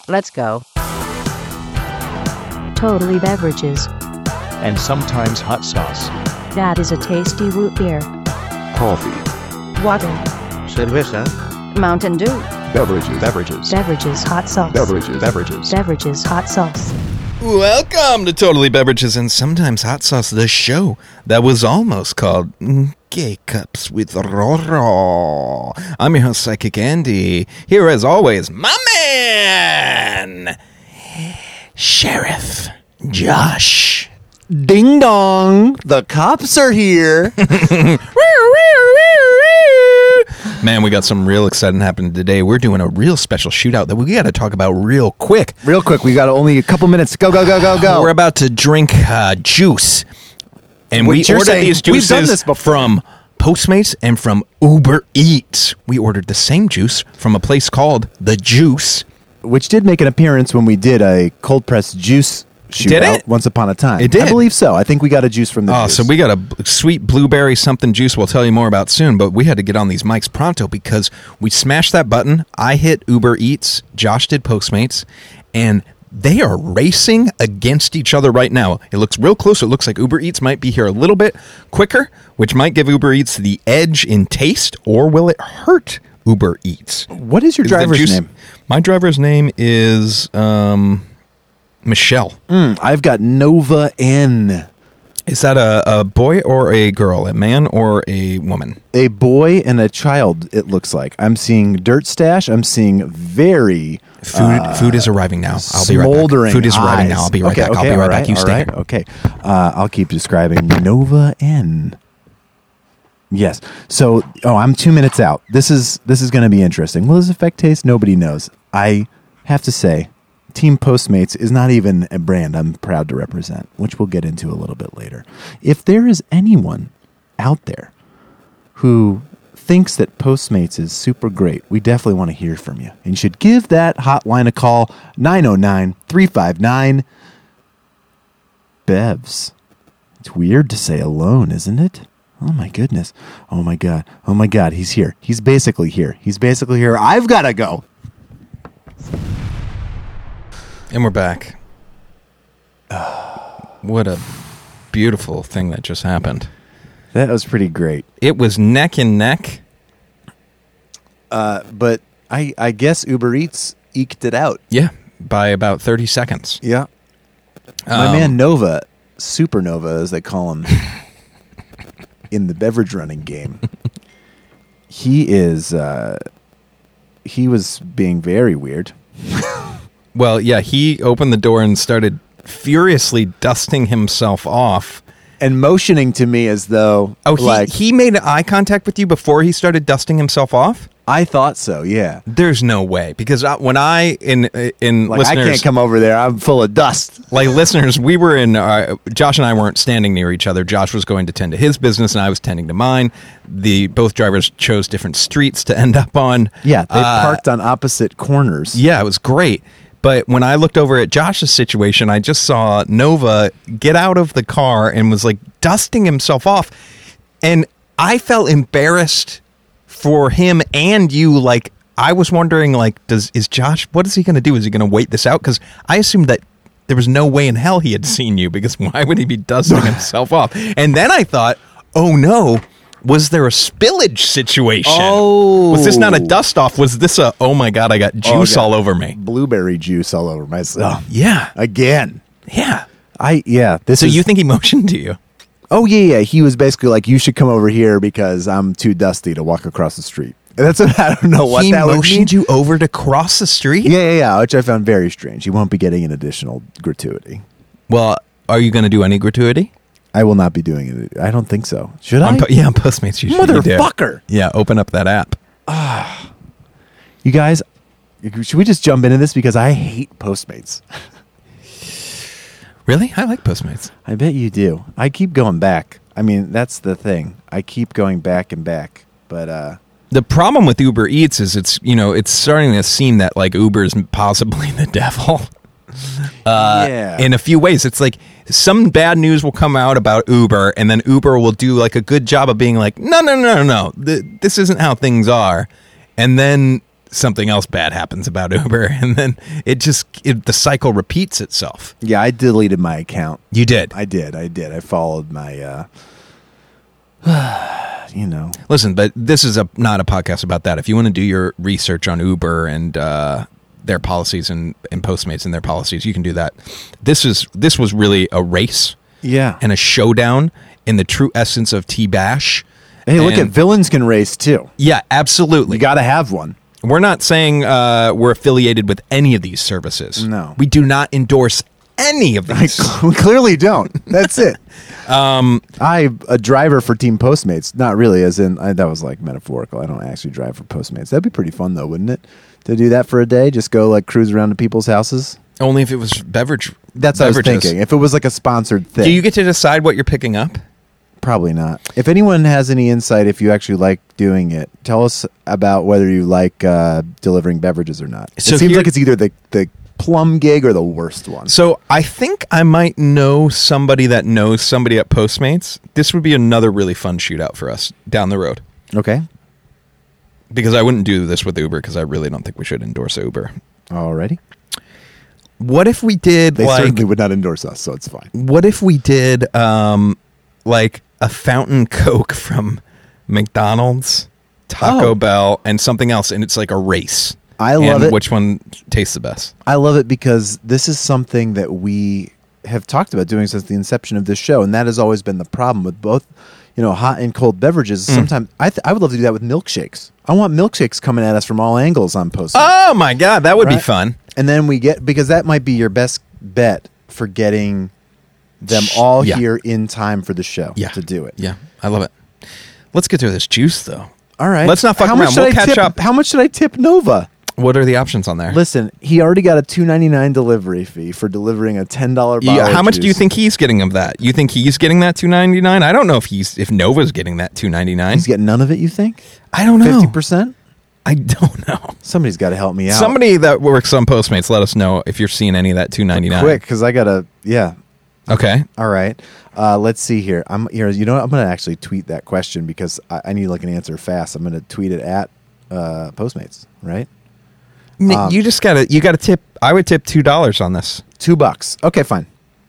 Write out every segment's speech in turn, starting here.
Let's go. Totally Beverages. And sometimes hot sauce. That is a tasty root beer. Coffee. Water. Cerveza. Mountain Dew. Beverages. Beverages hot sauce. Beverages hot sauce. Welcome to Totally Beverages and Sometimes Hot Sauce, the show that was almost called Gay Cups with Roro. I'm your host, Psychic Andy. Here, as always, my man, Sheriff Josh. Ding dong, the cops are here. Man, we got some real exciting happening today. We're doing a real special shootout that we got to talk about real quick. Real quick, we got only a couple minutes. Go. We're about to drink juice. And we ordered these juices from Postmates and from Uber Eats. We ordered the same juice from a place called The Juice. Which did make an appearance when we did a cold pressed juice shootout once upon a time. It did? I believe so. I think we got a juice from the juice. So we got a sweet blueberry something juice we'll tell you more about soon, but we had to get on these mics pronto because we smashed that button. I hit Uber Eats, Josh did Postmates, and they are racing against each other right now. It looks real close. It looks like Uber Eats might be here a little bit quicker, which might give Uber Eats the edge in taste, or will it hurt Uber Eats? What is your driver's name? My driver's name is Michelle. I've got Nova N. Is that a boy or a girl? A man or a woman? A boy and a child, it looks like. I'm seeing Dirt Stash. I'm seeing very... Food is arriving now. I'll be right back. Food is arriving now. I'll be right back. I'll be right back. You stay here. Okay. I'll keep describing Nova N. Yes. So, I'm 2 minutes out. This is going to be interesting. Will this affect taste? Nobody knows. I have to say, Team Postmates is not even a brand I'm proud to represent, which we'll get into a little bit later. If there is anyone out there who thinks that Postmates is super great, we definitely want to hear from you. And you should give that hotline a call, 909-359-BEVS. It's weird to say alone, isn't it? Oh, my goodness. Oh, my God. Oh, my God. He's here. He's basically here. I've got to go. And we're back. What a beautiful thing that just happened. That was pretty great. It was neck and neck. But I guess Uber Eats eked it out. Yeah, by about 30 seconds. Yeah. My man Nova, Supernova as they call him in the beverage running game, he was being very weird. Well, yeah, he opened the door and started furiously dusting himself off. And motioning to me as though... he made eye contact with you before he started dusting himself off? I thought so, yeah. There's no way. Because when listeners... I can't come over there. I'm full of dust. Like, listeners, we were in... Josh and I weren't standing near each other. Josh was going to tend to his business, and I was tending to mine. Both drivers chose different streets to end up on. Yeah, they parked on opposite corners. Yeah, it was great. But when I looked over at Josh's situation, I just saw Nova get out of the car and was like dusting himself off. And I felt embarrassed for him and you. Like, I was wondering, like, is Josh, what is he going to do? Is he going to wait this out? Because I assumed that there was no way in hell he had seen you, because why would he be dusting himself off? And then I thought, oh no, was there a spillage situation? Oh. Was this not a dust off? Was this oh my God, I got juice all over me. Blueberry juice all over myself. Yeah. Again. Yeah. So you think he motioned to you? Oh, yeah. He was basically like, you should come over here because I'm too dusty to walk across the street. And I don't know what that would mean. He motioned you over to cross the street? Yeah, which I found very strange. He won't be getting an additional gratuity. Well, are you going to do any gratuity? I will not be doing it. I don't think so. Should I? On Postmates you should. Motherfucker. Yeah, open up that app. You guys, should we just jump into this? Because I hate Postmates. Really? I like Postmates. I bet you do. I keep going back. I mean, that's the thing. I keep going back and back. But the problem with Uber Eats is it's starting to seem that like Uber's possibly the devil. In a few ways. It's like some bad news will come out about Uber, and then Uber will do like a good job of being like, no, this isn't how things are. And then something else bad happens about Uber, and then the cycle repeats itself. Yeah, I deleted my account. You did. I did. I followed my, Listen, but this is not a podcast about that. If you want to do your research on Uber and their policies and Postmates and their policies, you can do that. This was really a race, and a showdown in the true essence of T-Bash. Hey, look at villains can race too. Yeah, absolutely. You got to have one. We're not saying we're affiliated with any of these services. No. We do not endorse any of these. We clearly don't. That's it. I'm a driver for Team Postmates. Not really, as in, that was like metaphorical. I don't actually drive for Postmates. That'd be pretty fun though, wouldn't it? To do that for a day, just go like cruise around to people's houses. Only if it was beverage. That's what I was thinking. If it was like a sponsored thing. Do you get to decide what you're picking up? Probably not. If anyone has any insight, if you actually like doing it, tell us about whether you like delivering beverages or not. So it seems like it's either the plum gig or the worst one. So I think I might know somebody that knows somebody at Postmates. This would be another really fun shootout for us down the road. Okay. Because I wouldn't do this with Uber because I really don't think we should endorse Uber. Alrighty. What if we did They certainly would not endorse us, so it's fine. What if we did like a fountain Coke from McDonald's, Taco Bell, and something else, and it's like a race. I love it. Which one tastes the best? I love it because this is something that we have talked about doing since the inception of this show, and that has always been the problem with both, hot and cold beverages. Sometimes I would love to do that with milkshakes. I want milkshakes coming at us from all angles on Postmates. Oh my God, that would be fun. And then because that might be your best bet for getting them all here in time for the show to do it. Yeah, I love it. Let's get through this juice, though. All right. Let's not fuck around. We'll catch up. How much should I tip Nova? What are the options on there? Listen, he already got a $2.99 delivery fee for delivering a $10 bottle. How much do you think he's getting of that? You think he's getting that $2.99? I don't know if Nova's getting that $2.99. He's getting none of it, you think? I don't know. 50%? I don't know. Somebody's got to help me out. Somebody that works on Postmates, let us know if you're seeing any of that $2.99. Quick, because I got to, Okay. All right. Let's see here. I'm here. You know what? I'm going to actually tweet that question because I need like an answer fast. I'm going to tweet it at Postmates, right? You got to tip. I would tip $2 on this. $2. Okay, fine.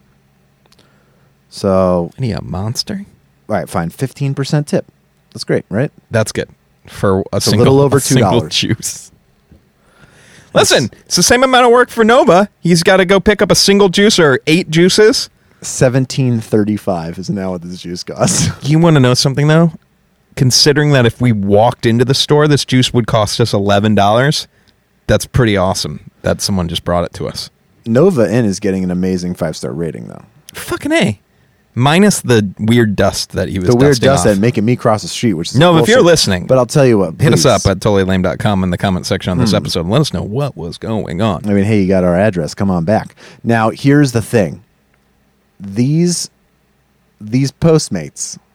So. Any a monster? All right, fine. 15% tip. That's great, right? That's good for a little over $2 juice. Listen, it's the same amount of work for Nova. He's got to go pick up a single juice or 8 juices. $17.35 is now what this juice costs. You want to know something though? Considering that if we walked into the store, this juice would cost us $11. That's pretty awesome that someone just brought it to us. Nova Inn is getting an amazing 5-star rating though. Fucking A. Minus the weird dust that he was the weird dust off. and making me cross the street, which is no, bullshit. if you're listening. But I'll tell you what, hit us up at totallylame.com in the comment section on this episode and let us know what was going on. I mean, hey, you got our address. Come on back. Now, here's the thing. These Postmates,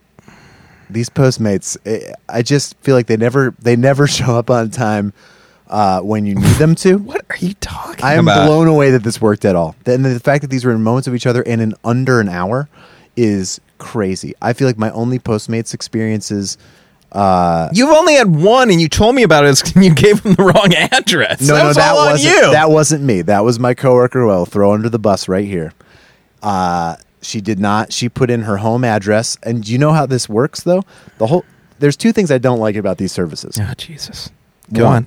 I just feel like they never show up on time when you need them to. What are you talking about? I am blown away that this worked at all. And the fact that these were in moments of each other and in under an hour is crazy. I feel like my only Postmates experiences. You've only had one, and you told me about it. And you gave him the wrong address. That wasn't me. That was my coworker. Who I'll throw under the bus right here. She did not. She put in her home address, and do you know how this works though? There's two things I don't like about these services. Oh Jesus! Go on.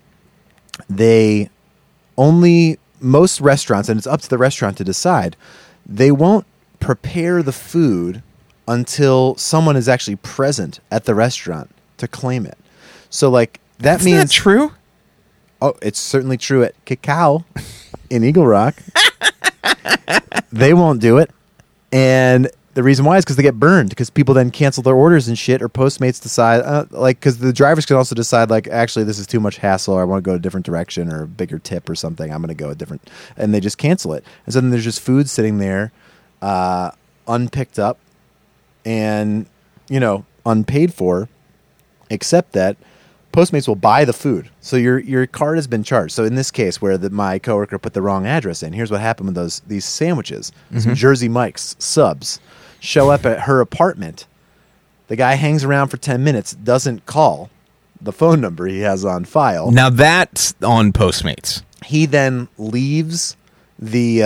Most restaurants, and it's up to the restaurant to decide. They won't prepare the food until someone is actually present at the restaurant to claim it. So, like, that means... Isn't that true? Oh, it's certainly true at Cacao in Eagle Rock. They won't do it. And the reason why is because they get burned, because people then cancel their orders and shit, or Postmates decide, because the drivers can also decide, like, actually, this is too much hassle, or I want to go a different direction, or a bigger tip or something. I'm going to go a different... And they just cancel it. And so then there's just food sitting there, unpicked up and unpaid for, except that Postmates will buy the food, so your card has been charged. So in this case, where my coworker put the wrong address in, here's what happened with these sandwiches. Some Jersey Mike's subs show up at her apartment. The guy hangs around for 10 minutes, doesn't call, the phone number he has on file. Now that's on Postmates. He then leaves the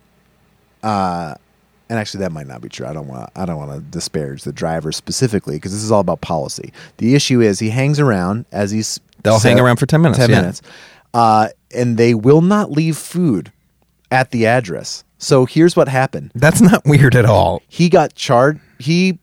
and actually that might not be true. I don't want to disparage the driver specifically because this is all about policy. The issue is he hangs around as they'll hang around for 10 minutes. 10 yeah. minutes. And they will not leave food at the address. So here's what happened. That's not weird at all. He got charged. We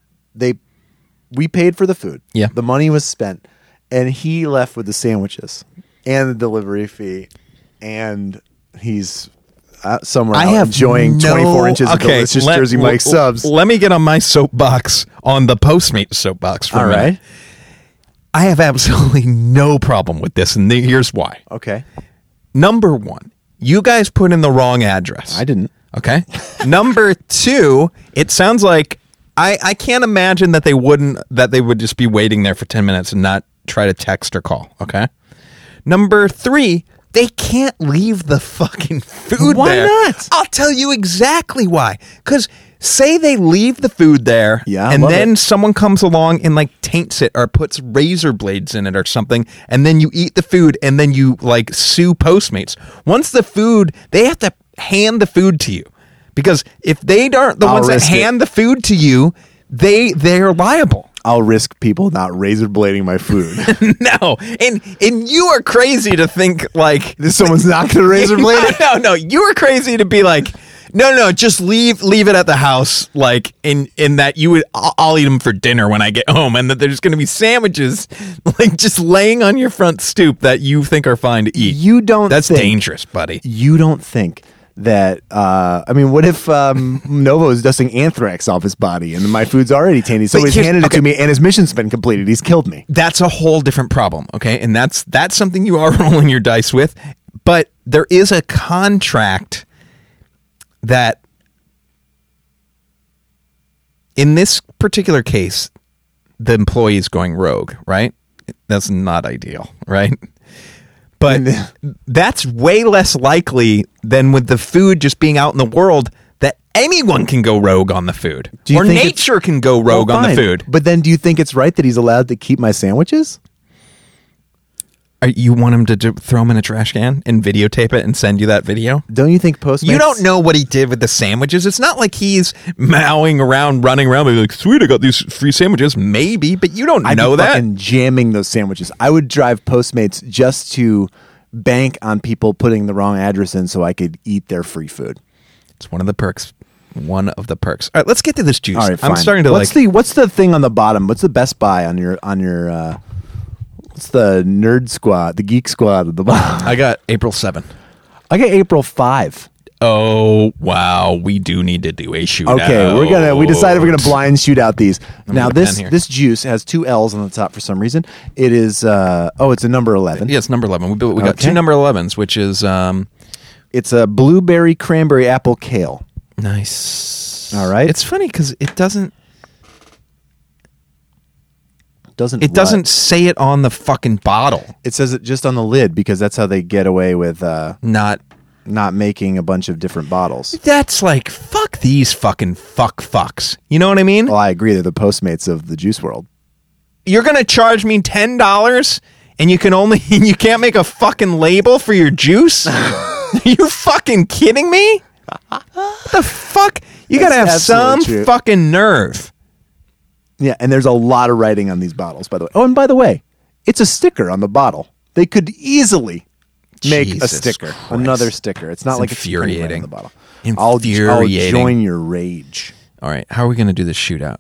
paid for the food. Yeah. The money was spent, and he left with the sandwiches and the delivery fee, and he's somewhere out enjoying 24 inches of delicious Jersey Mike subs. Let me get on my soapbox, on the Postmates soapbox for a minute. Right. I have absolutely no problem with this, and here's why. Okay. Number one, you guys put in the wrong address. I didn't. Okay. Number two, it sounds like I can't imagine that they would just be waiting there for 10 minutes and not try to text or call. Okay. Number three, they can't leave the fucking food there. Why not? I'll tell you exactly why. Because say they leave the food there, and then someone comes along and like taints it or puts razor blades in it or something, and then you eat the food and then you like sue Postmates. Once the food, they have to hand the food to you. Because if they aren't the ones that hand the food to you, they're liable. I'll risk people not razor blading my food. No, and you are crazy to think like someone's not going to razor blade it. No, you are crazy to be like, no, just leave it at the house, like in that I'll eat them for dinner when I get home, and that there's going to be sandwiches like just laying on your front stoop that you think are fine to eat. That's dangerous, buddy. You don't think that what if Novo is dusting anthrax off his body and my food's already tainted, so he's handed it to me and his mission's been completed, he's killed me? That's a whole different problem, okay? And that's something you are rolling your dice with, but there is a contract that in this particular case the employee is going rogue, right? That's not ideal, right? But that's way less likely than with the food just being out in the world that anyone can go rogue on the food. Or nature can go rogue on the food. But then do you think it's right that he's allowed to keep my sandwiches? You want him to throw them in a trash can and videotape it and send you that video? Don't you think Postmates... You don't know what he did with the sandwiches. It's not like he's mowing around, running around, being like, sweet, I got these free sandwiches. Maybe, but you don't know that. I'd be fucking jamming those sandwiches. I would drive Postmates just to bank on people putting the wrong address in so I could eat their free food. It's one of the perks. One of the perks. All right, let's get to this juice. All right, fine. I'm starting to what's the thing on the bottom? What's the Best Buy on your what's the Nerd Squad, the Geek Squad at the bottom? I got April 7. I got April 5. Oh, wow. We do need to do a shootout. Okay, we decided we're gonna blind shoot out these. Now this juice has 2 L's on the top for some reason. It is it's a number 11. Yeah, it's number 11. We got 2 number 11s, which is it's a blueberry, cranberry, apple, kale. Nice. All right. It's funny because it doesn't say it on the fucking bottle. It says it just on the lid because that's how they get away with not making a bunch of different bottles. That's like, fuck these fucking fucks. You know what I mean? Well, I agree. They're the Postmates of the juice world. You're going to charge me $10 and you can't make a fucking label for your juice? Are you fucking kidding me? What the fuck? You got to have some fucking nerve. Yeah, and there's a lot of writing on these bottles, by the way. Oh, and by the way, it's a sticker on the bottle. They could easily make a sticker, Christ. Another sticker. It's not like infuriating. On the bottle. Infuriating. I'll join your rage. All right, how are we going to do this shootout?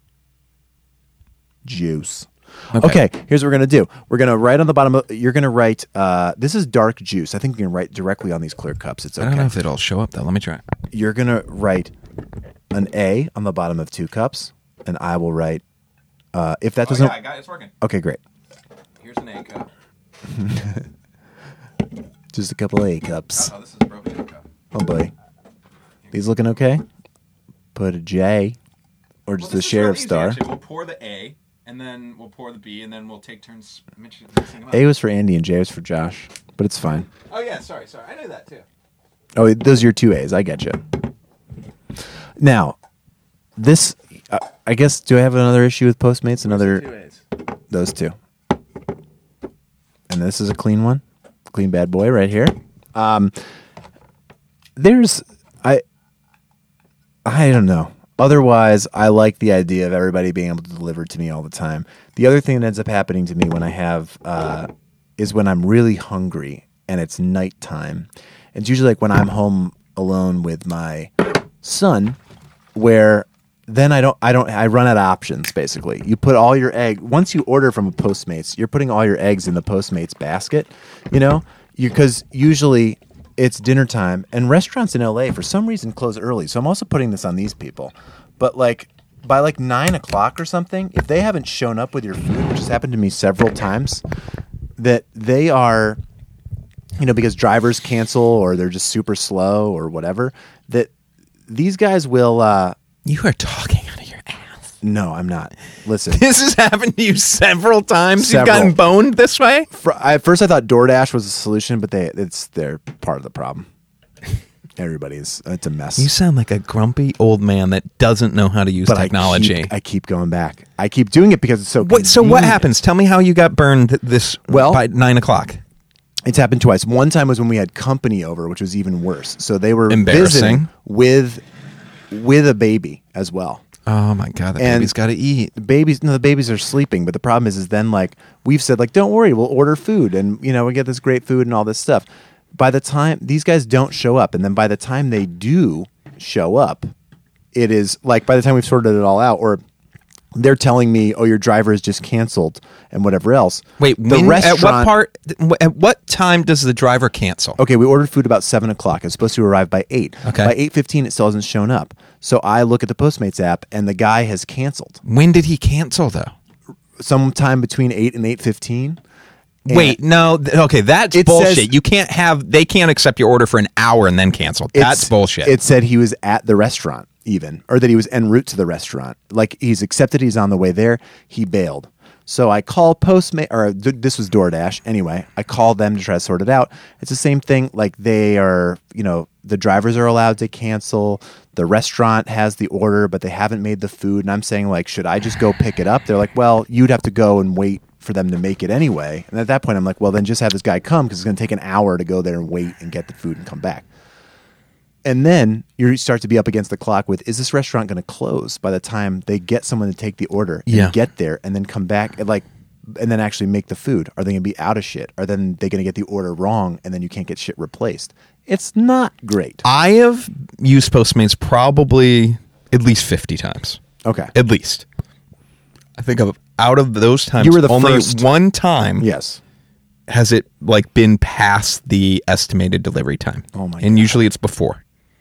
Juice. Okay, here's what we're going to do. We're going to write on the bottom. You're going to write, this is dark juice. I think you can write directly on these clear cups. It's okay. I don't know if it'll show up, though. Let me try. You're going to write an A on the bottom of 2 cups, and I will write, if that doesn't... I got it. It's working. Okay, great. Here's an A cup. Just a couple A cups. Oh, this is a broken A cup. Oh, boy. These looking okay? Put a J, or just a sheriff star. Actually, we'll pour the A, and then we'll pour the B, and then we'll take turns mixing them up. A was for Andy and J was for Josh, but it's fine. Oh, yeah, sorry. I knew that, too. Oh, those are your 2 A's. I get you. Now, this, I guess, do I have another issue with Postmates? Those 2. and this is a clean one, clean bad boy right here. I don't know. Otherwise, I like the idea of everybody being able to deliver to me all the time. The other thing that ends up happening to me when I have is when I'm really hungry and it's nighttime. It's usually like when I'm home alone with my son, where then I run out of options. Basically, you put all your egg once you order from a Postmates, you're putting all your eggs in the Postmates basket. Because usually it's dinner time, and restaurants in LA for some reason close early. So I'm also putting this on these people. But like by like 9 o'clock or something, if they haven't shown up with your food, which has happened to me several times, that they are, because drivers cancel or they're just super slow or whatever, that these guys will. You are talking out of your ass. No, I'm not. Listen. This has happened to you several times. Several. You've gotten boned this way? At first I thought DoorDash was a solution, but they're part of the problem. It's a mess. You sound like a grumpy old man that doesn't know how to use technology. I keep going back. I keep doing it because it's so convenient. So what happens? Tell me how you got burned by 9 o'clock. It's happened twice. One time was when we had company over, which was even worse. So they were Embarrassing. visiting with a baby as well. Oh my God, the baby's got to eat. The babies are sleeping, but the problem is then like we've said like, don't worry, we'll order food and we get this great food and all this stuff. By the time these guys don't show up, and then by the time they do show up, it is like by the time we've sorted it all out, or they're telling me, "Oh, your driver is just canceled," and whatever else. Wait, at what time does the driver cancel? Okay, we ordered food about 7 o'clock. It's supposed to arrive by 8. Okay. By 8:15, it still hasn't shown up. So I look at the Postmates app, and the guy has canceled. When did he cancel, though? Sometime between 8 and 8:15. Wait, no. Okay, that's bullshit. Says, they can't accept your order for an hour and then cancel. That's bullshit. It said he was at the restaurant even, or that he was en route to the restaurant. Like he's accepted he's on the way there. He bailed. So I call Postmate, or this was DoorDash. Anyway, I called them to try to sort it out. It's the same thing. Like they are, the drivers are allowed to cancel. The restaurant has the order, but they haven't made the food. And I'm saying like, should I just go pick it up? They're like, well, you'd have to go and wait for them to make it anyway. And at that point, I'm like, well, then just have this guy come because it's going to take an hour to go there and wait and get the food and come back. And then you start to be up against the clock with, is this restaurant going to close by the time they get someone to take the order and get there and then come back and then actually make the food? Are they going to be out of shit? Are then they going to get the order wrong and then you can't get shit replaced? It's not great. I have used Postmates probably at least 50 times. Okay. At least. I think out of those times, you were the only first. One time. Yes. Has it been past the estimated delivery time? Oh my God. And usually it's before.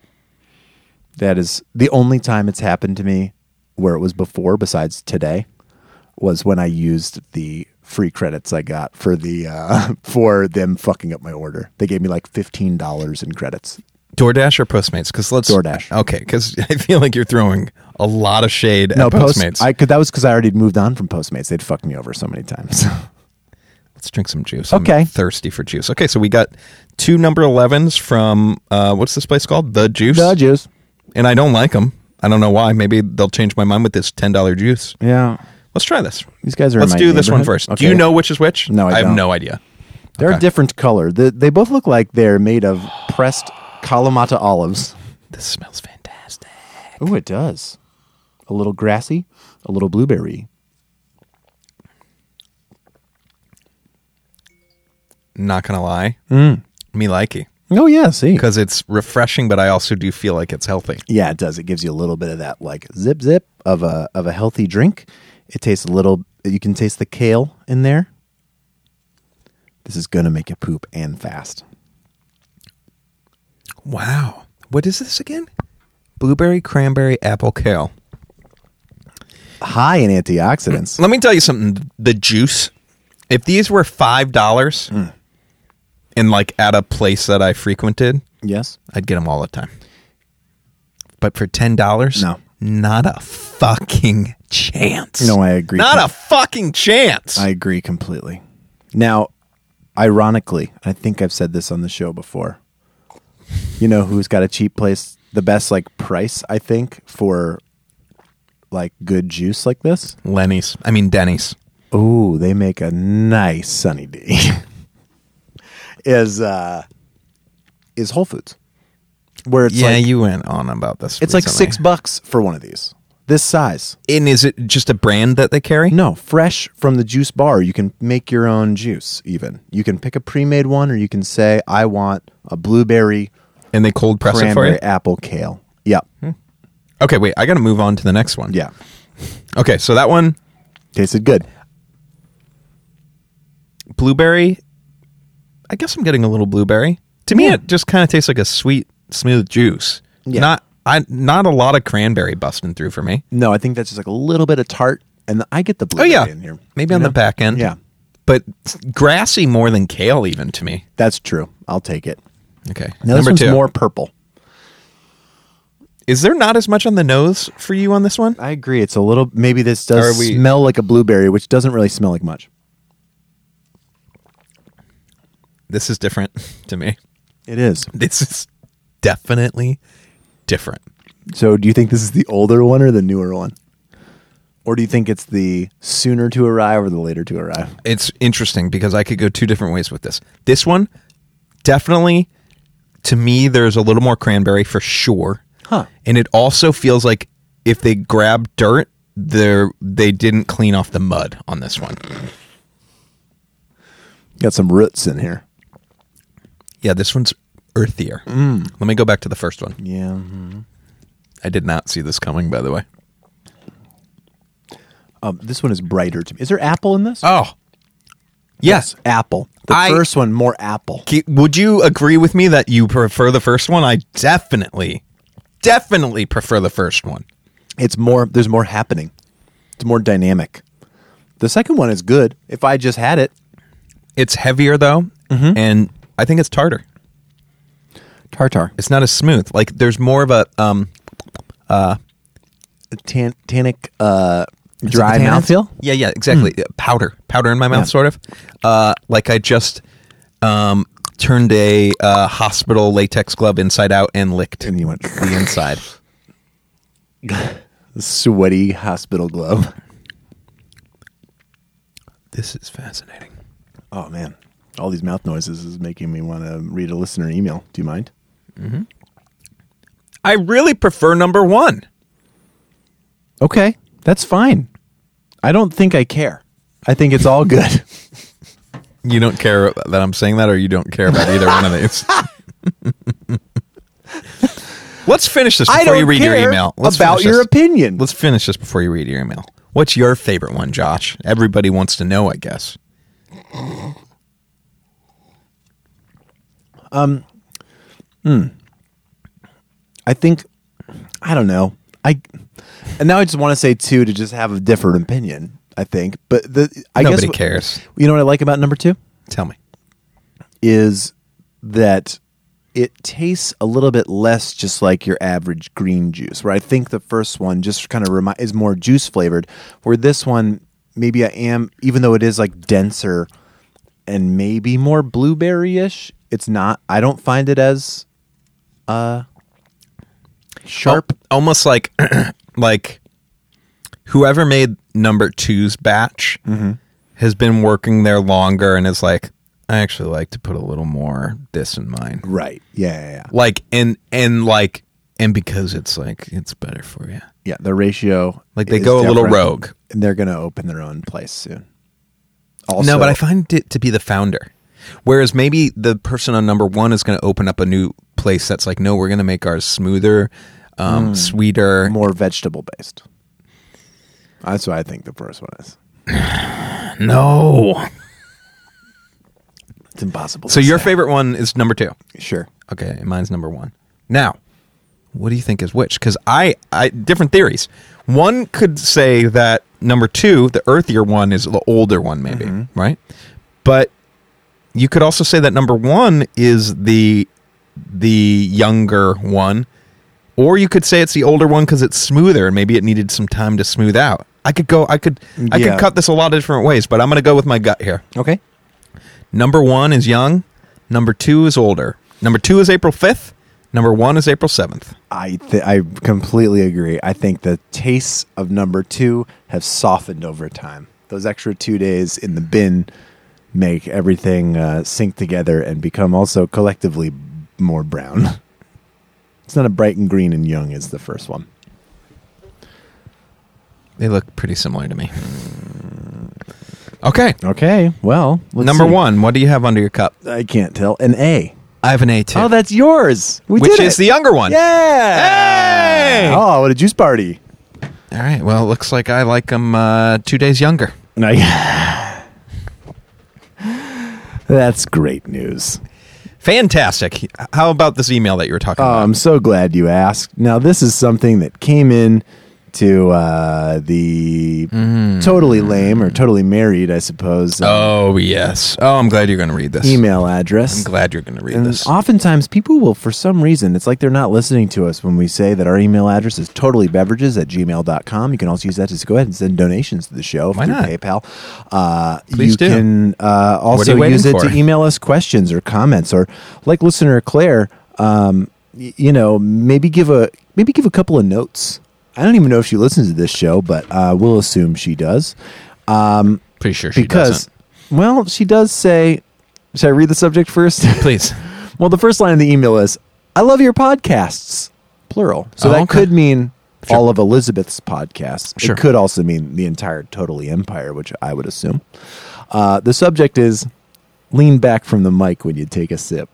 That is the only time it's happened to me where it was before, besides today, was when I used the free credits I got for for them fucking up my order. They gave me like $15 in credits. DoorDash or Postmates? DoorDash. Okay, because I feel like you're throwing a lot of shade at Postmates. That was because I already moved on from Postmates. They'd fucked me over so many times. Let's drink some juice. Okay. I'm thirsty for juice. Okay, so we got 2 number 11s from, what's this place called? The Juice? The Juice. And I don't like them. I don't know why. Maybe they'll change my mind with this $10 juice. Yeah. Let's try this. These guys are Let's in my do this one neighborhood. first. Okay. Do you know which is which? No, I have don't. no idea. They're Okay. a different color. They both look like they're made of pressed Kalamata olives. This smells fantastic. Oh, it does. A little grassy, a little blueberry. Not gonna lie. Me likey. Oh, yeah, see. Because it's refreshing, but I also do feel like it's healthy. Yeah, it does. It gives you a little bit of that like zip of a healthy drink. It tastes a little, you can taste the kale in there. This is going to make you poop and fast. Wow. What is this again? Blueberry, cranberry, apple, kale. High in antioxidants. Let me tell you something. The juice, if these were $5 and like at a place that I frequented, Yes. I'd get them all the time. But for $10, No. Not a fucking chance. No, I agree. Not a fucking chance. I agree completely. Now, ironically, I think I've said this on the show before. You know who's got a cheap place, the best like price, I think, for like good juice like this? Denny's. Oh, they make a nice Sunny D. is Whole Foods, where it's like you went on about this. it's recently. like $6 for one of these, this size. And is it just a brand that they carry? No, fresh from the juice bar. You can make your own juice. Even you can pick a pre-made one, or you can say, "I want a blueberry, And they cold press it for cranberry, you? apple, kale." Yep. Okay, wait. I got to move on to the next one. Yeah. Okay, so that one, Tasted good. blueberry. I guess I'm getting a little blueberry. To me, it just kind of tastes like a sweet, smooth juice. Yeah. Not a lot of cranberry busting through for me. No, I think that's just like a little bit of tart, and I get the blueberry in here. Maybe You on know? the back end. Yeah, But grassy more than kale, even to me. that's true. I'll take it. Okay. Now this Number one's 2. more purple. Is there not as much on the nose for you on this one? I agree. It's a little. Maybe this does Are we- smell like a blueberry, which doesn't really smell like much. This is different to me. It is. This is definitely different. So, do you think this is the older one or the newer one, or do you think it's the sooner to arrive or the later to arrive? It's interesting because I could go 2 different ways with this. This one, definitely, to me, there's a little more cranberry for sure. Huh. And it also feels like if they grab dirt, they didn't clean off the mud on this one. Got some roots in here. Yeah, this one's earthier. Let me go back to the first one. Yeah. I did not see this coming, by the way. This one is brighter to me. Is there apple in this? Oh, yes. Apple. The I- first one, more apple. Would you agree with me that you prefer the first one? I definitely prefer the first one. It's more. There's more happening. It's more dynamic. The second one is good. If I just had it, It's heavier, though, and I think it's tartar. tartar, It's not as smooth. Like, there's more of a... tannic, dry Is it the tannins? mouthfeel. Yeah, exactly. Powder in my mouth, Yeah. sort of. Like I just turned a hospital latex glove inside out and licked And you went the inside. sweaty hospital glove. This is fascinating. Oh man, all these mouth noises is making me want to read a listener email. Do you mind? I really prefer number 1. Okay, that's fine. I don't think I care. I think it's all good. You don't care that I'm saying that, or you don't care about either one of these? Let's finish this I before don't you read your care email. Let's about finish your this. opinion. Let's finish this before you read your email. What's your favorite one, Josh? Everybody wants to know, I guess. I think I don't know. And now I just want to say 2 to just have a different opinion. I think, but Nobody cares. You know what I like about number 2 Tell me. is that it tastes a little bit less just like your average green juice. Where I think the first one just kind of is more juice flavored. Where this one, maybe I am, even though it is like denser and maybe more blueberry-ish. It's not. I don't find it as sharp. Almost like like whoever made number 2's batch has been working there longer and is like, I actually like to put a little more this in mine. Right. Yeah. Like and because it's like it's better for you. Yeah, the ratio. Like they is go a little different, rogue. and they're going to open their own place soon. Also, No, but I find it to be the founder. Whereas maybe the person on number 1 is going to open up a new place that's like, no, we're going to make ours smoother, sweeter. more vegetable based. That's what I think the first one is. No. It's impossible. So to your say. favorite one is number 2. Sure. Okay, mine's number 1. Now, what do you think is which? Because I different theories. One could say that number 2, the earthier one, is the older one, maybe, right? But you could also say that number 1 is the younger one, or you could say it's the older one because it's smoother and maybe it needed some time to smooth out. I could Yeah. cut this a lot of different ways, but I'm going to go with my gut here. Okay. Number 1 is young. Number 2 is older. Number 2 is April 5th. Number 1 is April 7th. I completely agree. I think the tastes of number 2 have softened over time. Those extra 2 days in the bin make everything sink together and become also collectively more brown. It's not a bright and green and young as the first one. They look pretty similar to me. Okay. Okay, well, let's Number see. 1, what do you have under your cup? I can't tell. An A. I have an A too. Oh, that's yours. We which did is it. the younger one. Yeah. Hey! Oh, what a juice party. All right. Well, it looks like I like them 2 days younger. That's great news. Fantastic. How about this email that you were talking about? I'm so glad you asked. Now, this is something that came in to the Totally Lame or Totally Married, I suppose. Oh, yes. Oh, I'm glad you're going to read this. Email address. I'm glad you're going to read And this. oftentimes people will, for some reason, it's like they're not listening to us when we say that our email address is totallybeverages@gmail.com. You can also use that to go ahead and send donations to the show Why through not? PayPal. Please you do. can What are also you waiting use it for? to email us questions or comments, or like listener Claire, maybe give a couple of notes. I don't even know if she listens to this show, but we'll assume she does. Pretty sure she doesn't. Well, she does say, should I read the subject first? Please. Well, the first line of the email is, I love your podcasts, plural. So Oh, that okay. could mean Sure. all of Elizabeth's podcasts. Sure. It could also mean the entire Totally Empire, which I would assume. The subject is, lean back from the mic when you take a sip.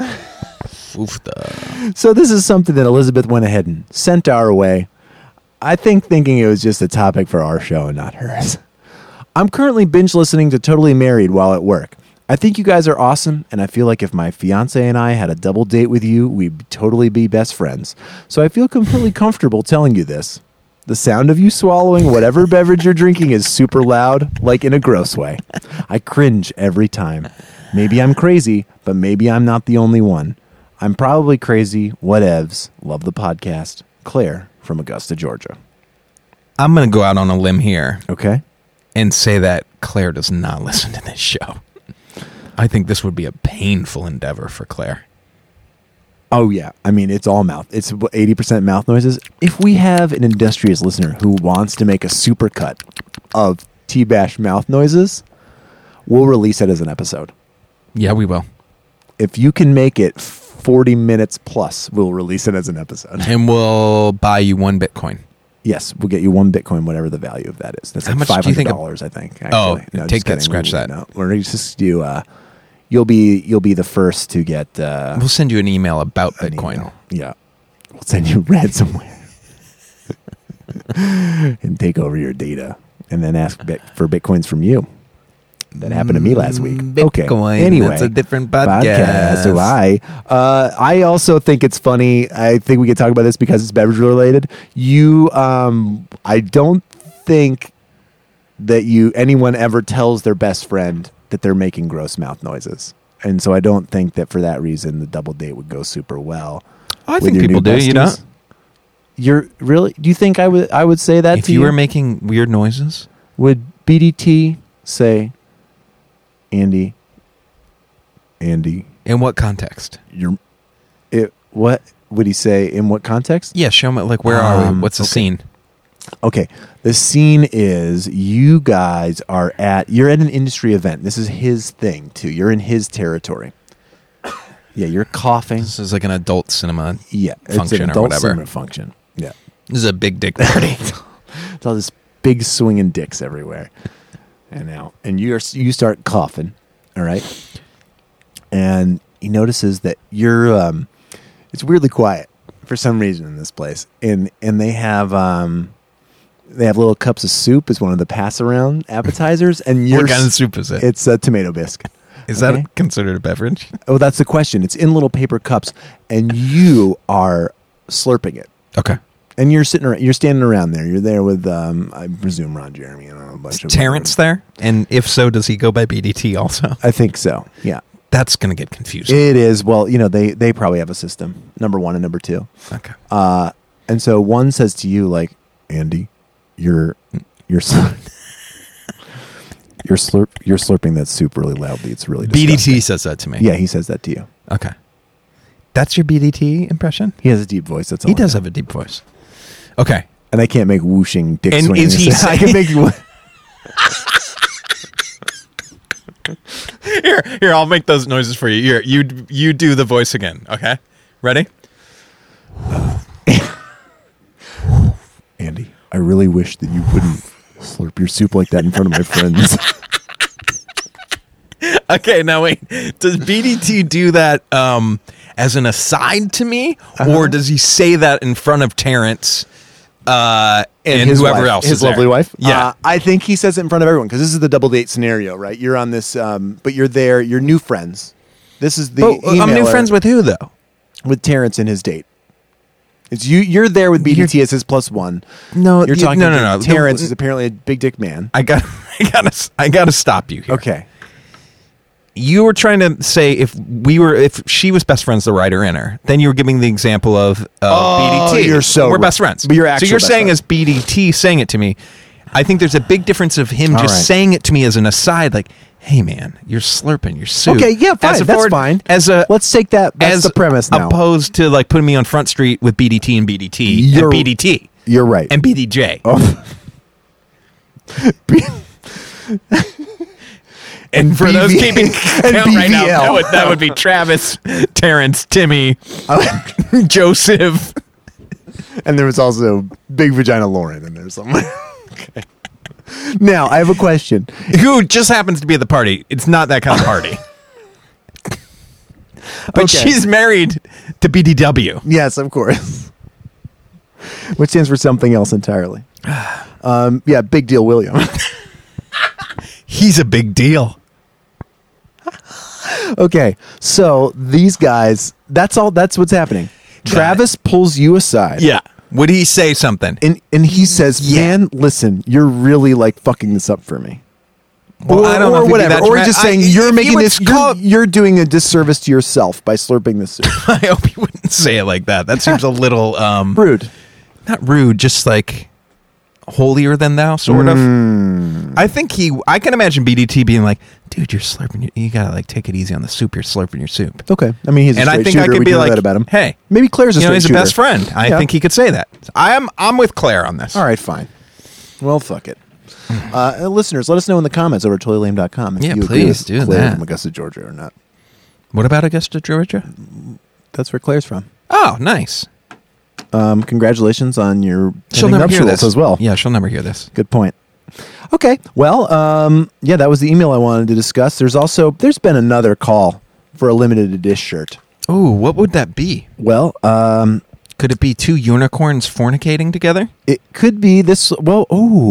Oofda. So this is something that Elizabeth went ahead and sent our way. I think thinking it was just a topic for our show and not hers. I'm currently binge listening to Totally Married while at work. I think you guys are awesome, and I feel like if my fiance and I had a double date with you, we'd totally be best friends. So I feel completely comfortable telling you this. The sound of you swallowing whatever beverage you're drinking is super loud, like in a gross way. I cringe every time. Maybe I'm crazy, but maybe I'm not the only one. I'm probably crazy. Whatevs. Love the podcast. Claire from Augusta, Georgia. I'm going to go out on a limb here Okay. and say that Claire does not listen to this show. I think this would be a painful endeavor for Claire. Oh, yeah. I mean, it's all mouth. It's 80% mouth noises. If we have an industrious listener who wants to make a supercut of T-Bash mouth noises, we'll release it as an episode. Yeah, we will. If you can make it 40 minutes plus, we'll release it as an episode. And we'll buy you 1 Bitcoin. Yes, we'll get you 1 Bitcoin, whatever the value of that is. That's How like much do you think $500, I think. Oh, actually. No, take just that, kidding. scratch that. No, we're going to just do. You'll be the first to get. We'll send you an email about an Bitcoin. email. Yeah, we'll send you ransomware and take over your data, and then ask for Bitcoins from you. That happened to me last week. Okay. Bitcoin. Anyway, That's a different podcast. So I also think it's funny. I think we could talk about this because it's beverage related. I don't think that anyone ever tells their best friend that they're making gross mouth noises, and so I don't think that for that reason the double date would go super well. I with think your people new do. You besties. don't? You're really? Do you think I would say that If to you you? were making weird noises, Would BDT say, Andy, in what context? what would he say? In what context? Yeah, show me. Like, where are we? What's the okay. scene? Okay, the scene is you guys you're at an industry event. This is his thing too. You're in his territory. Yeah, you're coughing. This is like an adult cinema. Yeah, it's function an or adult whatever. cinema function. Yeah, This is a big dick party. it's all this big swinging dicks everywhere. And you start coughing, all right? And he notices that you're it's weirdly quiet for some reason in this place. And they have little cups of soup as one of the pass around appetizers, and What kind of soup is it? It's a tomato bisque. Is okay? that considered a beverage? Oh, that's the question. It's in little paper cups, and you are slurping it. Okay. And you're standing around there. You're there with, I presume, Ron Jeremy and a bunch of Terrence there? And if so, does he go by BDT also? I think so. Yeah, That's going to get confusing. it is. Well, they probably have a system. Number 1 and number 2. Okay. And so one says to you, like, Andy, you're slurping that soup really loudly. It's really disgusting. BDT says that to me. Yeah, he says that to you. Okay. That's your BDT impression? He has a deep voice. That's all. He I does know. have a deep voice. Okay. And I can't make whooshing dick And swinging. is he I can make. Here, I'll make those noises for you. Here, you do the voice again. Okay, ready? Andy, I really wish that you wouldn't slurp your soup like that in front of my friends. Okay, now wait. Does BDT do that as an aside to me, or does he say that in front of Terrence and his whoever wife, else? his is there? lovely wife. Yeah. I think he says it in front of everyone because this is the double date scenario, right? You're on this, but you're there. You're new friends. This is the. I'm new emailer friends with who though? with Terrence and his date. It's you. You're there with BDT as his +1. No, You're talking. No. to Terrence is apparently a big dick man. I gotta stop you here. Okay. You were trying to say if she was best friends, the writer in her, then you were giving the example of BDT. you're so we're right. best friends. But you're so actual you're best saying friends. as BDT saying it to me. I think there's a big difference of him All just right. saying it to me as an aside, like, "Hey man, you're slurping your soup." Okay, yeah, fine. As a That's forward- fine. As a Let's take that. That's as the premise now. opposed to like putting me on Front Street with BDT and BDT You're- and BDT You're right. and BDJ. And for those BV keeping and count right now, BVL. that would be Travis, Terrence, Timmy, Joseph. And there was also Big Vagina Lauren in there somewhere. Okay. Now, I have a question. Who just happens to be at the party. It's not that kind of party. But Okay. she's married to BDW. Yes, of course. Which stands for something else entirely. Yeah, Big Deal William. He's a big deal. Okay, so these guys, that's what's happening. Travis pulls you aside. Yeah. Would he say something? And he says, "Man, listen, you're really like fucking this up for me." Well, I don't know if he'd be whatever. that Or dra- just I- saying if you're he making would this. call- You're doing a disservice to yourself by slurping this soup. I hope he wouldn't say it like that. That seems a little Rude. not rude, just like holier than thou, sort of. I think I can imagine BDT being like, "Dude, you're slurping. You gotta like take it easy on the soup. You're slurping your soup." Okay, I mean he's a And I straight think I shooter. could We be do know like, that about him. "Hey, maybe Claire's a you know, straight he's a shooter. best friend." I Yeah. think he could say that. I'm with Claire on this. All right, fine. Well, fuck it. Listeners, let us know in the comments over at toylame.com if Yeah, you agree please with do Claire that. from Augusta, Georgia, or not. What about Augusta, Georgia? That's where Claire's from. Oh, nice. Congratulations on your She'll pending never hear nuptials this as well. Yeah, she'll never hear this. Good point. Okay. Well, yeah, that was the email I wanted to discuss. There's been another call for a limited edition shirt. Oh, what would that be? Well, Could it be two unicorns fornicating together? it could be this. Well,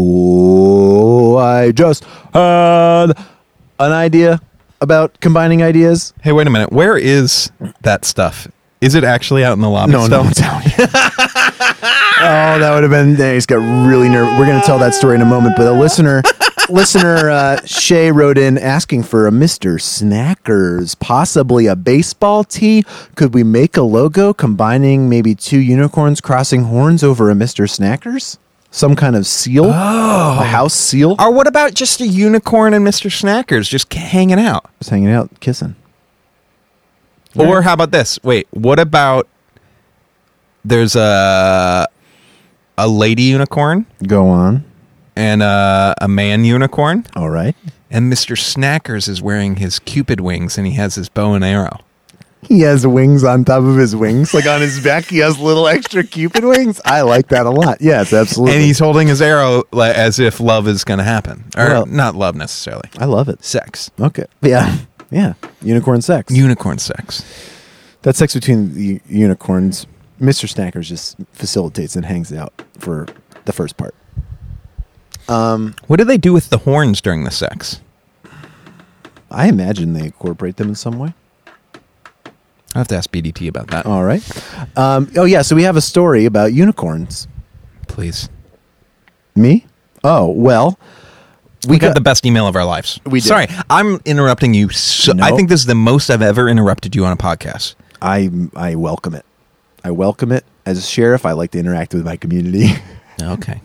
I just had an idea about combining ideas. Hey, wait a minute. Where is that stuff? Is it actually out in the lobby? No, still? it's out. Oh, that would have been. He just got really nervous. We're going to tell that story in a moment. But a listener Shay wrote in asking for a Mr. Snackers, possibly a baseball tee. Could we make a logo combining maybe two unicorns crossing horns over a Mr. Snackers? Some kind of seal? A house seal? Or what about just a unicorn and Mr. Snackers just hanging out? Just hanging out, kissing. Or how about this? Wait, what about there's a lady unicorn Go on. and a man unicorn, All right. and Mr. Snackers is wearing his Cupid wings and he has his bow and arrow. He has wings on top of his wings. Like on his back, he has little extra Cupid wings. I like that a lot. Yes, absolutely. And he's holding his arrow as if love is going to happen. Or Well- not love necessarily. I love it. Sex. Okay. Yeah. Yeah. Unicorn sex. Unicorn sex. That sex between the unicorns, Mr. Snackers just facilitates and hangs out for the first part. What do they do with the horns during the sex? I imagine they incorporate them in some way. I have to ask BDT about that. All right. Oh, yeah. So we have a story about unicorns. Please. Me? Oh, well. We got the best email of our lives. We did. Sorry, I'm interrupting you. So, No. I think this is the most I've ever interrupted you on a podcast. I welcome it. I welcome it. As a sheriff, I like to interact with my community. Okay.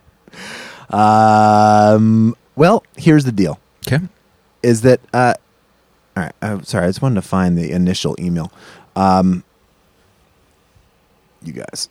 Well, here's the deal. Okay. Is that all right, I'm sorry, I just wanted to find the initial email. You guys,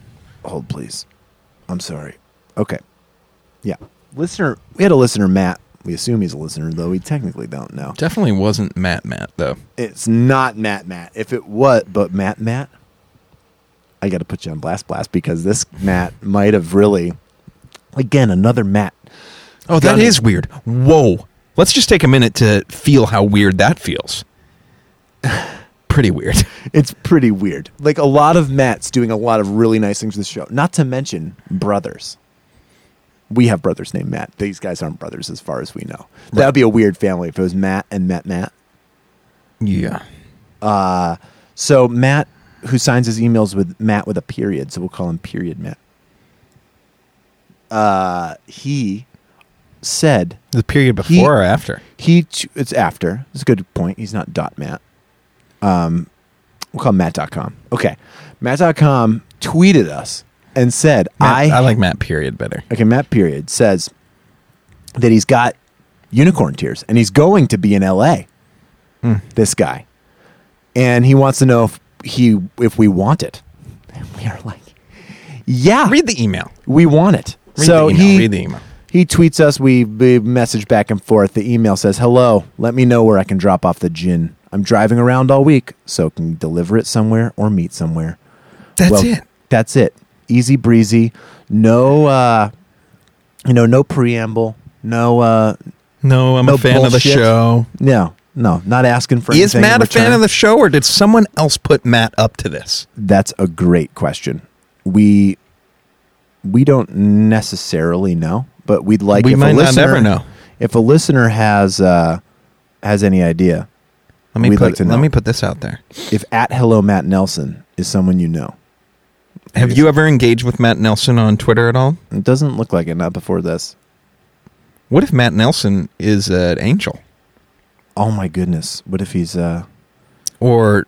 hold please. I'm sorry. Okay. Yeah. We had a listener, Matt, We assume he's a listener, though we technically don't know. Definitely wasn't Matt though. It's not Matt. If it was, but Matt, I got to put you on blast because this Matt might have really, again, another Matt. Oh, that is weird. Whoa. Let's just take a minute to feel how weird that feels. Pretty weird. It's pretty weird. Like a lot of Matts doing a lot of really nice things with the show. Not to mention brothers. We have brothers named Matt. These guys aren't brothers as far as we know. That would be a weird family if it was Matt and Matt. Yeah. So Matt, who signs his emails with Matt with a period, so we'll call him Period Matt. He said The period before or after? It's after. It's a good point. He's not .Matt. We'll call him Matt.com. Okay. Matt.com tweeted us and said, I like Matt period better. Okay, Matt period says that he's got unicorn tears and he's going to be in LA. This guy. And he wants to know if we want it. And we are like, yeah. Read the email. We want it. Read the email. He tweets us. We message back and forth. The email says, hello, let me know where I can drop off the gin. I'm driving around all week, so can deliver it somewhere or meet somewhere. That's it. Easy breezy. No, no preamble. No, I'm a fan of the show. No, not asking for anything. Is Matt a fan of the show, or did someone else put Matt up to this? That's a great question. We don't necessarily know, but we'd like. We might not ever know. If a listener has any idea, let me put this out there. If @Hello Matt Nelson is someone you know, have you ever engaged with Matt Nelson on Twitter at all? It doesn't look like it. Not before this. What if Matt Nelson is an angel? Oh my goodness! What if he's or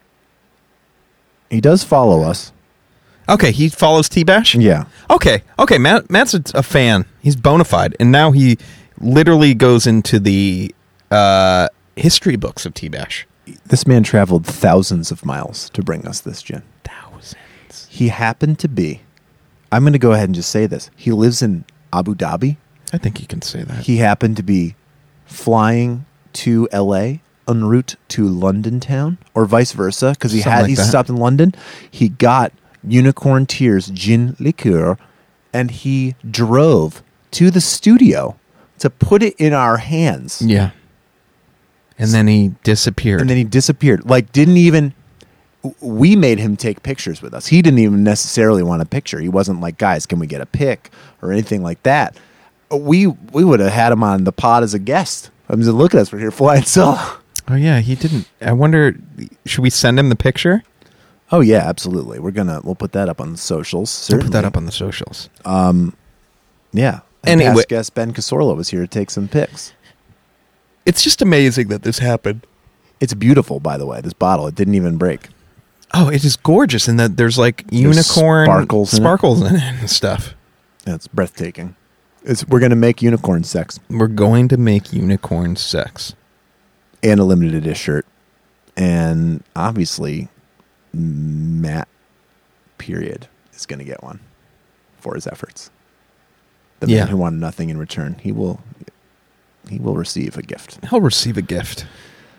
he does follow us? Okay, he follows T-Bash? Yeah. Okay, Matt's a fan. He's bona fide. And now he literally goes into the history books of T-Bash. This man traveled thousands of miles to bring us this gin. Thousands. He happened to be, I'm going to go ahead and just say this. He lives in Abu Dhabi. I think you can say that. He happened to be flying to L.A. en route to London town, or vice versa, because he stopped in London. He got Unicorn Tears gin liqueur, and he drove to the studio to put it in our hands. Yeah. And then he disappeared. Like, didn't even... We made him take pictures with us. He didn't even necessarily want a picture. He wasn't like, guys, can we get a pic or anything like that. We would have had him on the pod as a guest. I mean, look at us. We're here flying solo. Oh, yeah, he didn't. I wonder, should we send him the picture? Oh yeah, absolutely. We'll put that up on the socials. Certainly. We'll put that up on the socials. Yeah. And past guest Ben Casorla was here to take some pics. It's just amazing that this happened. It's beautiful, by the way. This bottle, it didn't even break. Oh, it is gorgeous in that there's like unicorn sparkles in it and stuff. Yeah, it's breathtaking. We're going to make unicorn sex. We're going to make unicorn sex. And a limited edition shirt. And obviously, Matt, period, is going to get one for his efforts. The man who wanted nothing in return, he will receive a gift. He'll receive a gift.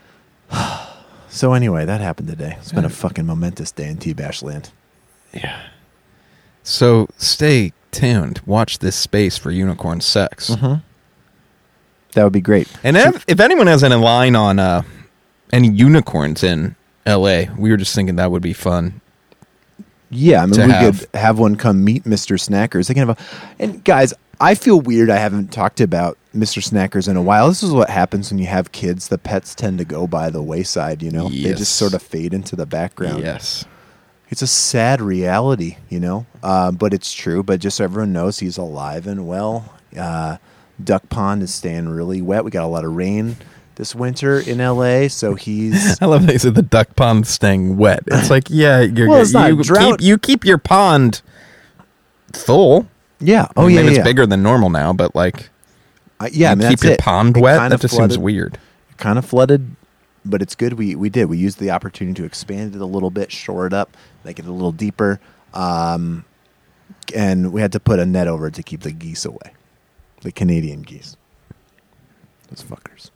So anyway, that happened today. It's been a fucking momentous day in T-Bash land. Yeah. So stay tuned. Watch this space for unicorn sex. Mm-hmm. That would be great. And if anyone has any line on any unicorns in L.A., we were just thinking that would be fun. Yeah, I mean, could have one come meet Mr. Snackers. And guys, I feel weird I haven't talked about Mr. Snackers in a while. This is what happens when you have kids. The pets tend to go by the wayside, you know? Yes. They just sort of fade into the background. Yes. It's a sad reality, you know? But it's true. But just so everyone knows, he's alive and well. Duck Pond is staying really wet. We got a lot of rain this winter in LA, so he's... I love that you said the duck pond staying wet. It's like, yeah, you keep your pond full. Yeah. I mean, maybe it's bigger than normal now, but like, yeah, I mean, keep your pond wet. That just seems weird. It kind of flooded, but it's good. We used the opportunity to expand it a little bit, shore it up, make it a little deeper, and we had to put a net over it to keep the geese away, the Canadian geese. Those fuckers.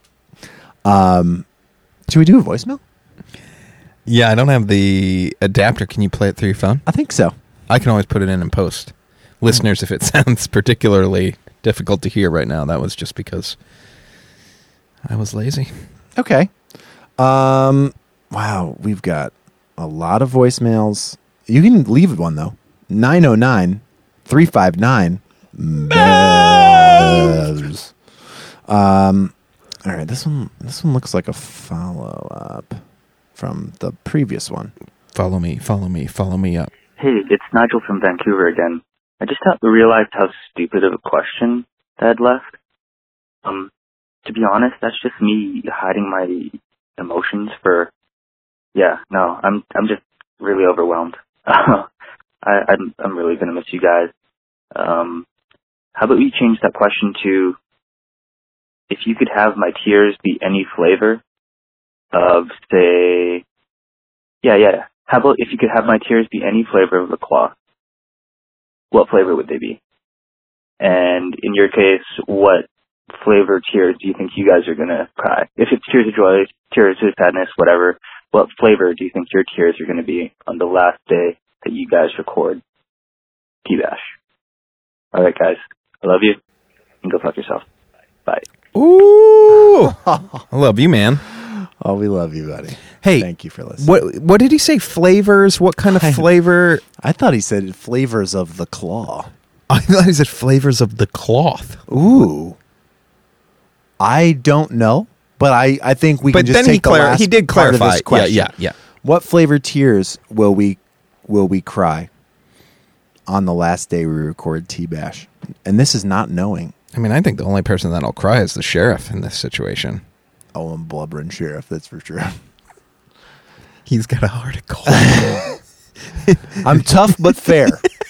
Should we do a voicemail? Yeah, I don't have the adapter. Can you play it through your phone? I think so. I can always put it in post. Listeners, if it sounds particularly difficult to hear right now, that was just because I was lazy. Okay. Wow, we've got a lot of voicemails. You can leave one, though. 909-359-BEVS. All right, this one looks like a follow-up from the previous one. Follow me up. Hey, it's Nigel from Vancouver again. I just realized how stupid of a question that I'd left. To be honest, that's just me hiding my emotions for. Yeah, no, I'm just really overwhelmed. I'm really gonna miss you guys. How about we change that question to, if you could have my tears be any flavor of, say, yeah. How about if you could have my tears be any flavor of the claw? What flavor would they be? And in your case, what flavor tears do you think you guys are going to cry? If it's tears of joy, tears of sadness, whatever, what flavor do you think your tears are going to be on the last day that you guys record T-Bash? All right, guys. I love you. And go fuck yourself. Bye. Ooh! I love you, man. Oh, we love you, buddy. Hey, thank you for listening. What did he say? Flavors? What kind of flavor? I thought he said flavors of the claw. I thought he said flavors of the cloth. Ooh. I don't know, but I think we can just take the last he did part of clarify. this question. Yeah. What flavor tears will we cry on the last day we record T-Bash? And this is not knowing. I mean, I think the only person that'll cry is the sheriff in this situation. Oh, I'm blubbering sheriff, that's for sure. He's got a heart of gold. I'm tough but fair.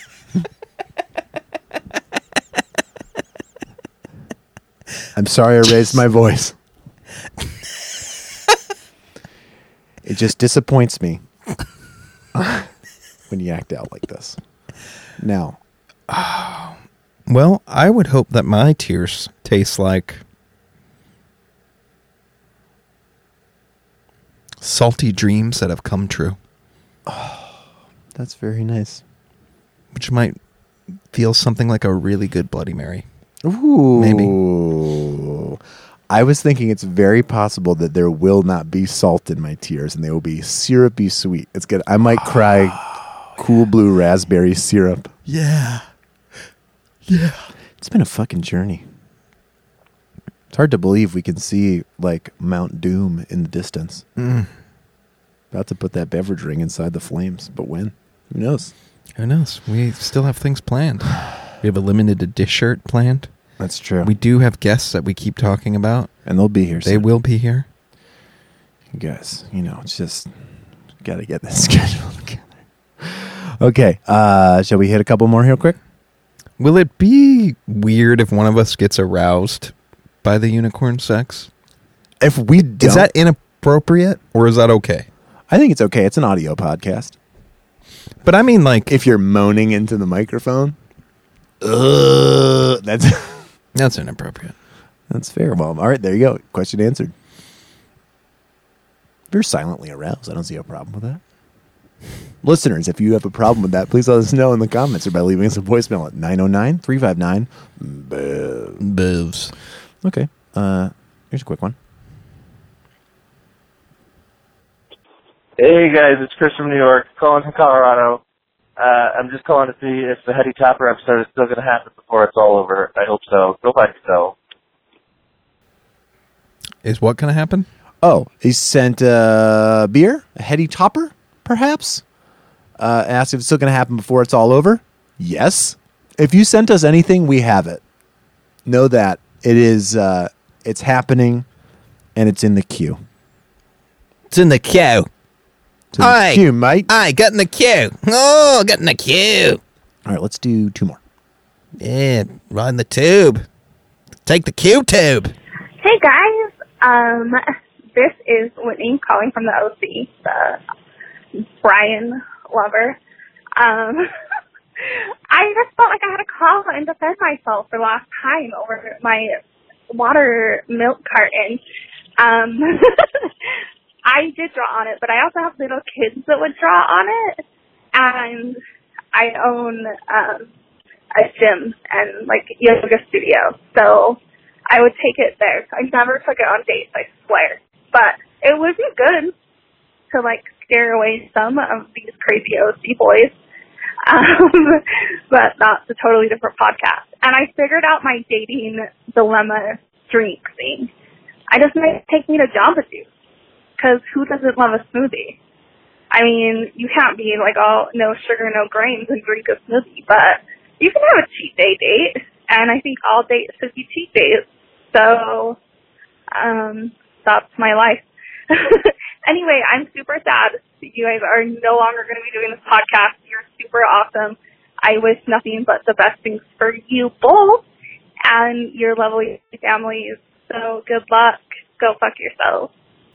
I'm sorry I raised my voice. It just disappoints me when you act out like this. Now, well, I would hope that my tears taste like salty dreams that have come true. Oh, that's very nice. Which might feel something like a really good Bloody Mary. Ooh. Maybe. I was thinking it's very possible that there will not be salt in my tears and they will be syrupy sweet. It's good. I might cry cool blue raspberry syrup. Yeah. It's been a fucking journey. It's hard to believe we can see like Mount Doom in the distance. About to put that beverage ring inside the flames, but when? Who knows? Who knows? We still have things planned. We have a limited dish shirt planned. That's true. We do have guests that we keep talking about. And they'll be here They soon. will be here. You guys, it's just got to get this schedule together. Okay, shall we hit a couple more real quick? Will it be weird if one of us gets aroused by the unicorn sex? If we don't, Is that inappropriate or is that okay? I think it's okay. It's an audio podcast. But I mean, like, If you're moaning into the microphone, that's that's inappropriate. that's fair. Well, all right, there you go. Question answered. If you're silently aroused, I don't see a problem with that. Listeners, if you have a problem with that, please let us know in the comments or by leaving us a voicemail at 909-359-BEVS. Boobs. Okay. Here's a quick one. Hey guys, it's Chris from New York, calling from Colorado. I'm just calling to see if the Hetty Topper episode is still going to happen before it's all over. I hope so. Go fuck yourself. Is what going to happen? Oh, he sent a beer, a Hetty Topper, perhaps. Asked if it's still going to happen before it's all over. Yes. If you sent us anything, we have it. Know that it is. It's happening, and it's in the queue. It's in the queue. It's in the queue, mate. I got in the queue. Oh, got in the queue. All right, let's do two more. Yeah, ride the tube. Take the Q-tube. Hey guys, this is Whitney calling from the OC, the Brian lover. I just felt like I had to call and defend myself for the last time over my water milk carton. I did draw on it, but I also have little kids that would draw on it, and I own a gym and like yoga studio, so I would take it there. I never took it on dates, I swear, but it would be good to like scare away some of these crazy OC boys. But that's a totally different podcast. And I figured out my dating dilemma drink thing. I just might take me to Jamba Juice, because who doesn't love a smoothie? I mean, you can't be like all no sugar, no grains and drink a smoothie, but you can have a cheat day date, and I think all dates should be cheat days. So, that's my life. Anyway, I'm super sad you guys are no longer going to be doing this podcast. You're super awesome. I wish nothing but the best things for you both and your lovely families. So good luck. Go fuck yourself.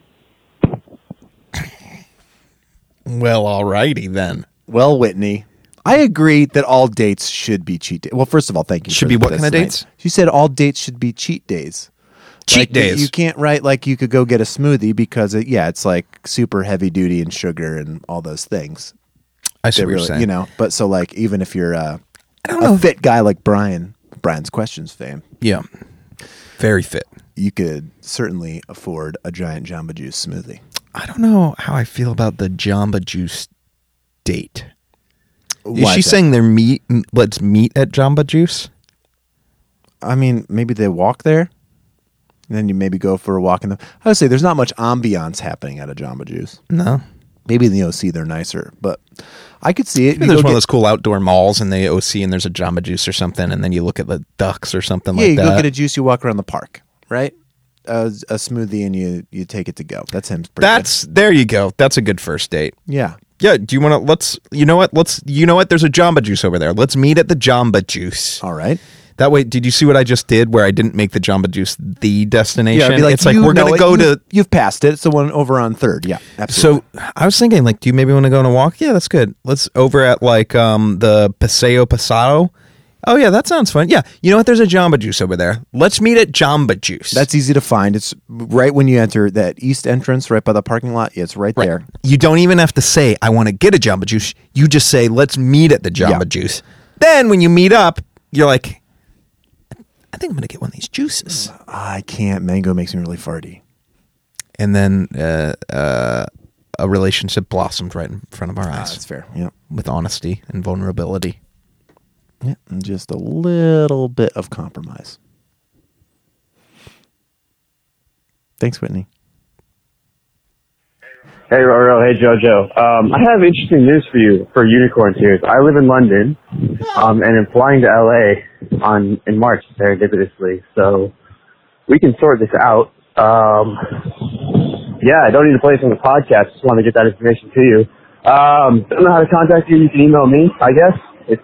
Well, alrighty then. Well, Whitney, I agree that all dates should be cheat days. Well, first of all, thank you. Should be what kind of dates? She said all dates should be cheat days. Cheat days. You can't write like you could go get a smoothie because it's like super heavy duty and sugar and all those things. I see what you're saying. You know, but so like even if you're a know. fit guy like Brian's Questions fame. Yeah. Very fit. You could certainly afford a giant Jamba Juice smoothie. I don't know how I feel about the Jamba Juice date. Is Why she is that? saying let's meet at Jamba Juice? I mean, maybe they walk there. And then you maybe go for a walk in the... I would say there's not much ambiance happening at a Jamba Juice. No. Maybe in the OC they're nicer, but I could see it. Maybe there's one of those cool outdoor malls in the OC and there's a Jamba Juice or something, and then you look at the ducks or something like that. Yeah, you go get a juice, you walk around the park, right? A smoothie, and you take it to go. That seems pretty good. There you go. That's a good first date. Yeah. Yeah, do you want to... you know what? There's a Jamba Juice over there. Let's meet at the Jamba Juice. All right. That way, did you see what I just did where I didn't make the Jamba Juice the destination? Yeah, it'd be like, it's like, we're going to go to... You've passed it. It's the one over on 3rd. Yeah, absolutely. So I was thinking, like, do you maybe want to go on a walk? Yeah, that's good. Let's over at, like, the Paseo Pasado. Oh, yeah, that sounds fun. Yeah, you know what? There's a Jamba Juice over there. Let's meet at Jamba Juice. That's easy to find. It's right when you enter that east entrance, right by the parking lot. Yeah, it's right there. You don't even have to say, I want to get a Jamba Juice. You just say, let's meet at the Jamba Juice. Then when you meet up, you're like... I think I'm going to get one of these juices. I can't. Mango makes me really farty. And then a relationship blossomed right in front of our eyes. That's fair. Yeah. With honesty and vulnerability. Yeah, and just a little bit of compromise. Thanks, Whitney. Hey, Roro. Hey, Jojo. I have interesting news for you for Unicorn Tears. I live in London, and am flying to LA in March, serendipitously. So we can sort this out. Yeah, I don't need to play this on the podcast. Just want to get that information to you. Don't know how to contact you. You can email me, I guess. It's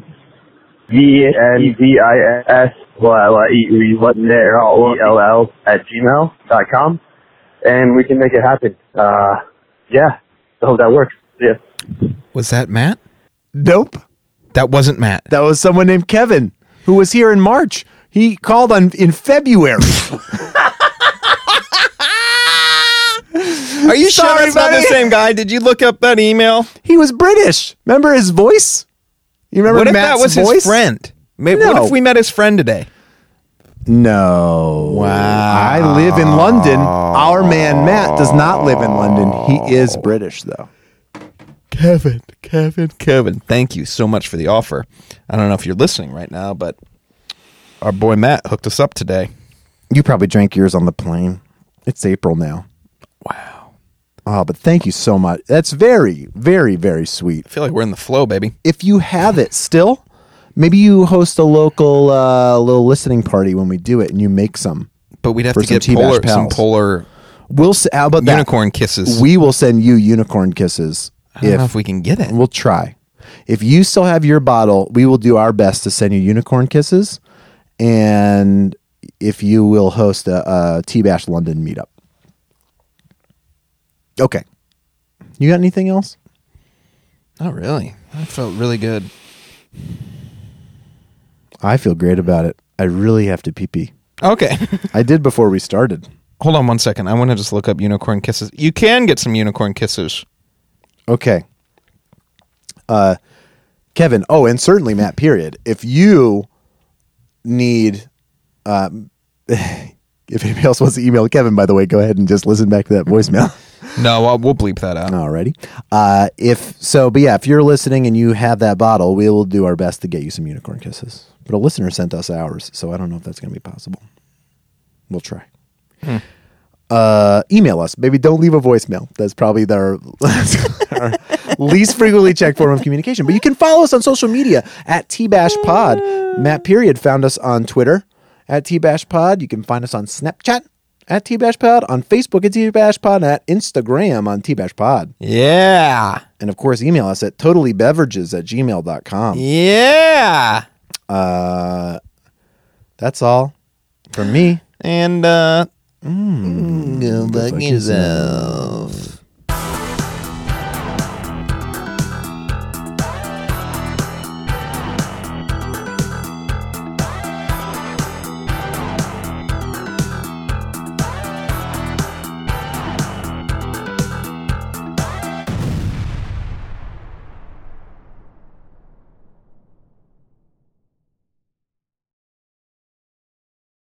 VNDIS@gmail.com, and we can make it happen. Yeah, I hope that works. Yeah. Was that Matt? Nope. That wasn't Matt. That was someone named Kevin, who was here in March. He called in February. Are you sure Sorry, that's not buddy. the same guy? Did you look up that email? He was British. Remember his voice? You remember What if Matt's that was voice? his friend? Maybe, No. What if we met his friend today? No. Wow. I live in London. Our man Matt does not live in London. He is British, though. Kevin. Thank you so much for the offer. I don't know if you're listening right now, but our boy Matt hooked us up today. You probably drank yours on the plane. It's April now. Wow. Oh, but thank you so much. That's very, very, very sweet. I feel like we're in the flow, baby. If you have it still, maybe you host a local little listening party when we do it, and you make some. But we'd have for to get some some pals. polar How about that? unicorn kisses. We will send you unicorn kisses. I don't know if we can get it. We'll try. If you still have your bottle, we will do our best to send you unicorn kisses. And if you will host a T-Bash London meetup. Okay. You got anything else? Not really. I felt really good. I feel great about it. I really have to pee-pee. Okay. I did before we started. Hold on one second. I want to just look up unicorn kisses. You can get some unicorn kisses. Okay. Kevin. Oh, and certainly Matt, period. If you need, if anybody else wants to email Kevin, by the way, go ahead and just listen back to that voicemail. No, we'll bleep that out. Alrighty. If you're listening and you have that bottle, we will do our best to get you some unicorn kisses. But a listener sent us ours, so I don't know if that's going to be possible. We'll try. Email us. Maybe don't leave a voicemail. That's probably our least frequently checked form of communication. But you can follow us on social media at TBashPod. Matt Period found us on Twitter at TBashPod. You can find us on Snapchat at TBashPod, on Facebook at TBashPod, and at Instagram on TBashPod. Yeah. And of course, email us at totallybeverages@gmail.com. Yeah. That's all from me. And go fuck yourself.